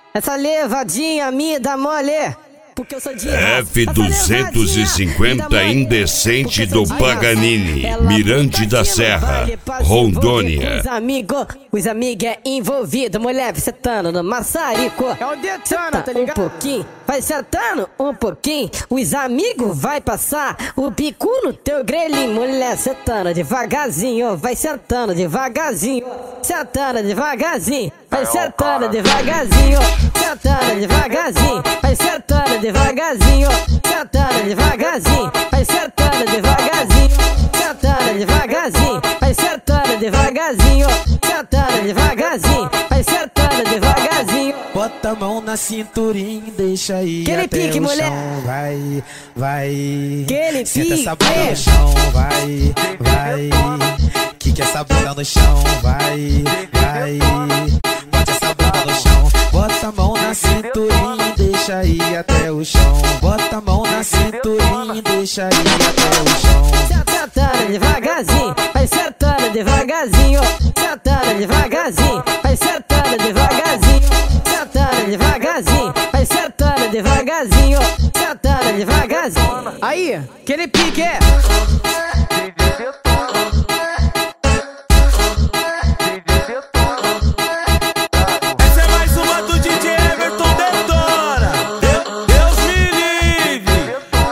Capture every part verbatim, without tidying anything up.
Essa levadinha me dá mole, porque eu sou de F duzentos e cinquenta indecente do Paganini, Mirante da Serra, Rondônia. Os amigos, os amigos é envolvido, mulher sentando no maçarico. É o Detana, tá ligado? Um pouquinho, vai sentando um pouquinho, os amigos vai passar o bico no teu grelhinho, mulher sentando devagarzinho, vai sentando devagarzinho, sentando devagarzinho, vai sentando devagarzinho, sentando devagarzinho, vai sentando devagarzinho, sentando devagarzinho, vai sentando devagarzinho, sentando devagarzinho, vai sentando devagarzinho, sentando devagarzinho, vai sentando devagarzinho. Bota a mão na cinturinha e deixa aí Aquele até pique, o mulher. chão. Vai, vai. Aquele Senta pique. essa bunda no chão. Vai, vai. Quica essa bunda no chão. Vai, vai. Bota essa bunda no chão. Bota a mão na cinturinha e deixa aí até o chão. Bota a mão na cinturinha e deixa aí até o chão. Sentando devagarzinho, vai sentando devagarzinho, sentando devagarzinho, vai sentando devagarzinho, sentando devagarzinho, vai sentando devagarzinho, sentando devagarzinho. Aí, aquele pique é. Essa é mais uma do D J Everton Detona. Deus, Deus me livre.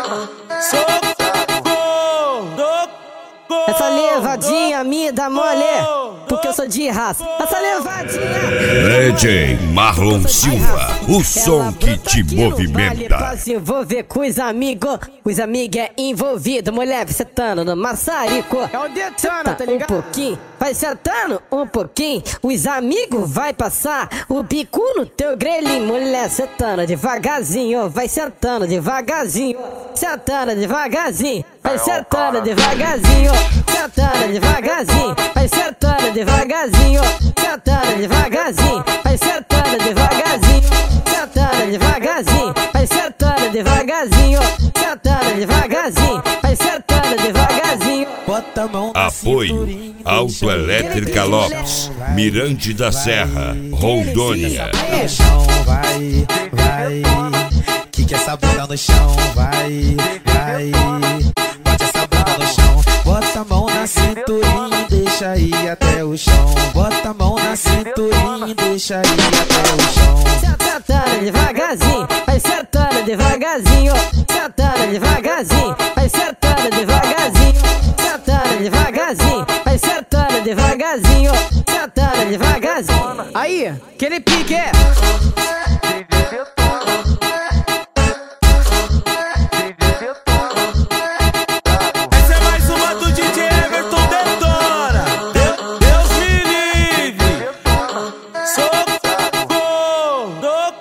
Socorro, socorro. Essa levadinha me dá mole, porque eu sou de raça. Essa levadinha. D J Marlon Silva, o som que te movimenta. Pra se envolver com os amigos, os amigos é envolvido, mulher sentando no maçarico. É o Detana, tá Um ligado? pouquinho, vai sentando um pouquinho, os amigos vai passar o bico no teu grelhinho, mulher sentando devagarzinho, vai sentando devagarzinho, sentando devagarzinho, vai sentando devagarzinho, sentando devagarzinho, vai sentando devagarzinho, sentando devagarzinho, vai sentando devagarzinho, sentando devagarzinho, vai sentando devagarzinho, sentando devagarzinho, vai sentando devagarzinho. Bota a mão na Apoio cinturinha e deixa aí Autoelétrica até o Lopes, chão. Vai, Mirante da Serra, Rondônia. no chão, vai, vai. Quica essa bunda no chão, vai, vai. Bota essa bunda no chão. Bota a mão na cinturinha e deixa aí até o chão. Bota a mão na cinturinha e deixa aí até o chão. Sentando devagarzinho, vai sentando devagarzinho, sentando devagarzinho, vai sentando devagarzinho, sentando devagarzinho, vai sentando devagarzinho, sentando devagarzinho. Aí, aquele pique é.